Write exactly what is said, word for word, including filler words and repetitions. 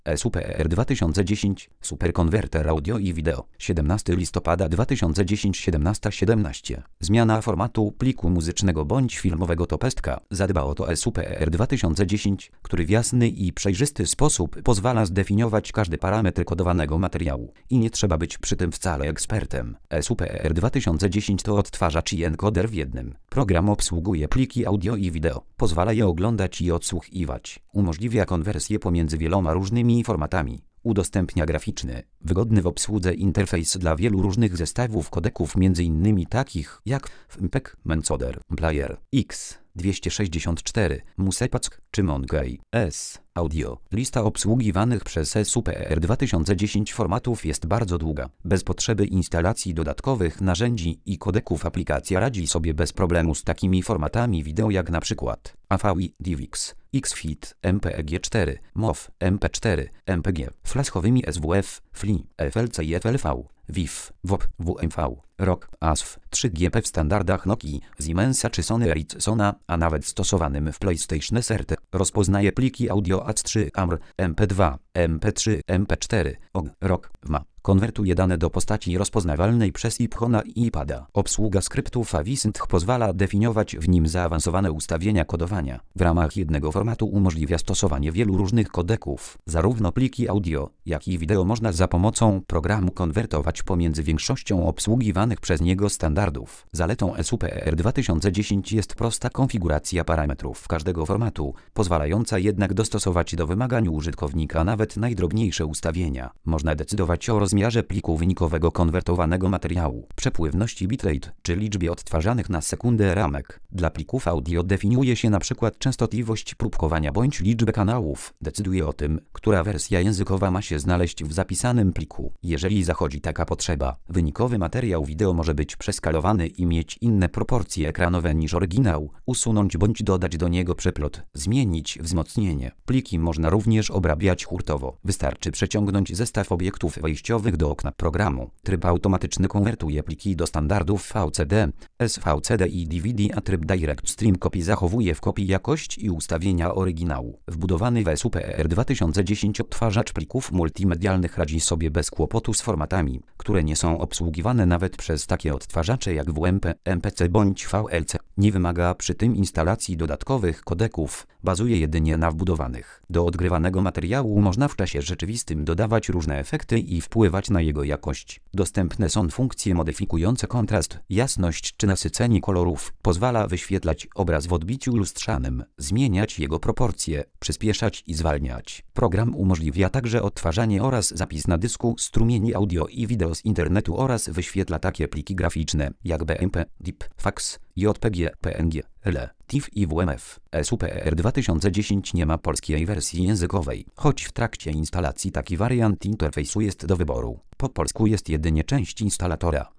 SUPER dwa tysiące dziesięć Superkonwerter audio i wideo siedemnastego listopada dwa tysiące dziesięć siedemnaście siedemnaście Zmiana formatu pliku muzycznego bądź filmowego to pestka. Zadba o to SUPER dwa tysiące dziesięć, który w jasny i przejrzysty sposób pozwala zdefiniować każdy parametr kodowanego materiału i nie trzeba być przy tym wcale ekspertem. SUPER dwa tysiące dziesięć to odtwarzacz i encoder w jednym. Program obsługuje pliki audio i wideo, pozwala je oglądać i odsłuchiwać, umożliwia konwersję pomiędzy wieloma różnymi formatami, udostępnia graficzny, wygodny w obsłudze interfejs dla wielu różnych zestawów kodeków m.in. takich jak M P E G, Mencoder, Player, X dwieście sześćdziesiąt cztery, Musepack czy Monkey S. Audio. Lista obsługiwanych przez SUPER dwa tysiące dziesięć formatów jest bardzo długa. Bez potrzeby instalacji dodatkowych narzędzi i kodeków aplikacja radzi sobie bez problemu z takimi formatami wideo jak na przykład A V I, DivX, XFIT, M P E G cztery, M O W, M P cztery, M P G, flashowymi S W F, F L I, F L C i F L V, W I F, W O P, W M V, R O G, A S F, trzy G P w standardach Nokii, Siemensa czy Sony Ericssona, a nawet stosowanym w PlayStation S R T. Rozpoznaje pliki audio A C trzy, A M R, M P dwa, M P trzy, M P cztery, O G, R O G, W M A. Konwertuje dane do postaci rozpoznawalnej przez iPhone'a i iPada. Obsługa skryptów Avisynth pozwala definiować w nim zaawansowane ustawienia kodowania. W ramach jednego formatu umożliwia stosowanie wielu różnych kodeków. Zarówno pliki audio, jak i wideo można za pomocą programu konwertować pomiędzy większością obsługiwanych przez niego standardów. Zaletą SUPER dwa tysiące dziesięć jest prosta konfiguracja parametrów każdego formatu, pozwalająca jednak dostosować do wymagań użytkownika nawet najdrobniejsze ustawienia. Można decydować o rozmiarze pliku wynikowego konwertowanego materiału, przepływności bitrate czy liczbie odtwarzanych na sekundę ramek. Dla plików audio definiuje się np. częstotliwość próbkowania bądź liczbę kanałów. Decyduje o tym, która wersja językowa ma się znaleźć w zapisanym pliku. Jeżeli zachodzi taka potrzeba, wynikowy materiał wideo może być przeskalowany i mieć inne proporcje ekranowe niż oryginał, usunąć bądź dodać do niego przeplot, zmienić wzmocnienie. Pliki można również obrabiać hurtowo. Wystarczy przeciągnąć zestaw obiektów wejściowych do okna programu. Tryb automatyczny konwertuje pliki do standardów V C D, S V C D i D V D, a tryb Direct Stream Copy zachowuje w kopii jakość i ustawienia oryginału. Wbudowany w SUPER dwa tysiące dziesięć odtwarzacz plików multimedialnych radzi sobie bez kłopotu z formatami, które nie są obsługiwane nawet przez takie odtwarzacze jak W M P, M P C bądź V L C. Nie wymaga przy tym instalacji dodatkowych kodeków, bazuje jedynie na wbudowanych. Do odgrywanego materiału można w czasie rzeczywistym dodawać różne efekty i wpływać na jego jakość. Dostępne są funkcje modyfikujące kontrast, jasność czy nasycenie kolorów. Pozwala wyświetlać obraz w odbiciu lustrzanym, zmieniać jego proporcje, przyspieszać i zwalniać. Program umożliwia także odtwarzanie oraz zapis na dysku strumieni audio i wideo z internetu oraz wyświetla takie pliki graficzne jak B M P, D I P, fax, J P G, P N G, L E, T I F i W M F. SUPER dwa tysiące dziesięć nie ma polskiej wersji językowej, choć w trakcie instalacji taki wariant interfejsu jest do wyboru. Po polsku jest jedynie część instalatora.